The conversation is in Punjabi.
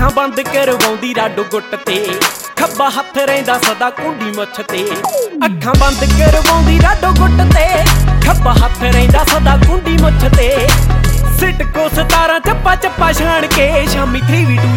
ਅੱਖਾਂ ਬੰਦ ਕਰਵਾਉਂਦੀ ਰਾਡੋ ਗੁੱਟ ਤੇ ਖੱਬਾ ਹੱਥ ਰਹਿੰਦਾ ਸਦਾ ਕੁੰਡੀ ਮੁੱਛ ਤੇ ਅੱਖਾਂ ਬੰਦ ਕਰਵਾਉਂਦੀ ਰਾਡੋ ਗੁੱਟ ਤੇ ਖੱਬਾ ਹੱਥ ਰਹਿੰਦਾ ਸਦਾ ਕੁੰਡੀ ਮੁੱਛ ਤੇ ਸਿੱਟ ਕੋ 17 ਚੱਪਾ ਚੱਪਾ ਛਾਣ ਕੇ ਸ਼ਾਮੀ 3v2